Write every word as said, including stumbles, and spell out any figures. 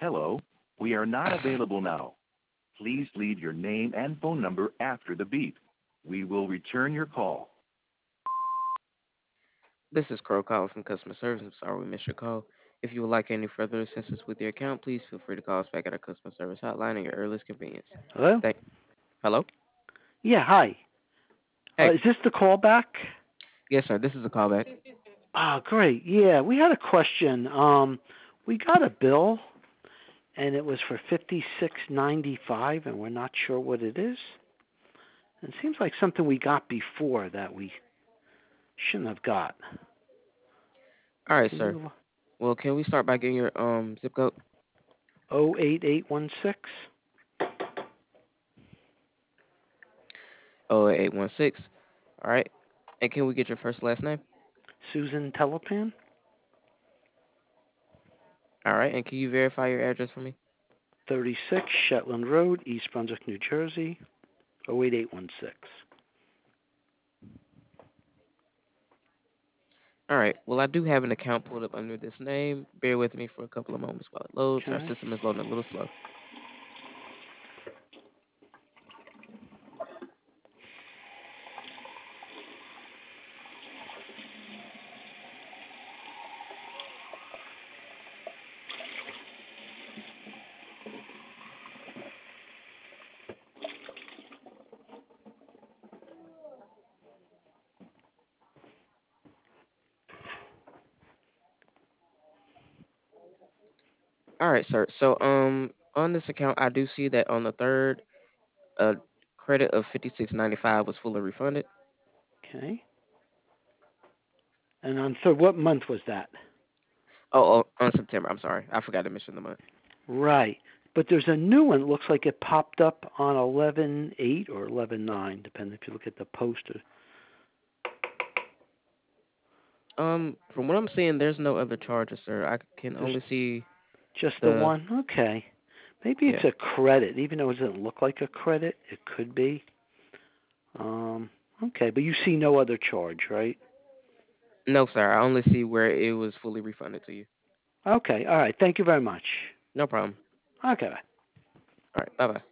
Hello, we are not available now. Please leave your name and phone number after the beep. We will return your call. This is Crow calling from customer service. I'm sorry we missed your call. If you would like any further assistance with your account, please feel free to call us back at our customer service hotline at your earliest convenience. Hello? Thank. Hello. Yeah, hi. Uh, Hey. is this the callback? Yes, sir. This is a callback. Ah, great. Yeah, we had a question. Um, we got a bill, and it was for fifty six ninety five, and we're not sure what it is. It seems like something we got before that we shouldn't have got. All right, Can sir. you? Well, can we start by getting your um zip code? Oh eight eight one six. Oh eight one six. All right. And can we get your first last name? Susan Telepan, All right. And can you verify your address for me? thirty six Shetland Road, East Brunswick, New Jersey. Oh eight eight one six. All right. Well, I do have an account pulled up under this name. Bear with me for a couple of moments while it loads. Our Okay. system is loading a little slow. All right, sir. So um on this account, I do see that on the third, a credit of fifty six ninety five was fully refunded. Okay. And on third, what month was that? Oh, oh, on September. I'm sorry, I forgot to mention the month. Right. But there's a new one. It looks like it popped up on eleven eight or eleven nine, depending if you look at the poster. Um, from what I'm seeing, there's no other charges, sir. I can There's only see just the the one? Okay. Maybe it's yeah. a credit. Even though it doesn't look like a credit, it could be. Um, okay, but you see no other charge, right? No, sir. I only see where it was fully refunded to you. Okay, all right. Thank you very much. No problem. Okay. All right. Bye bye.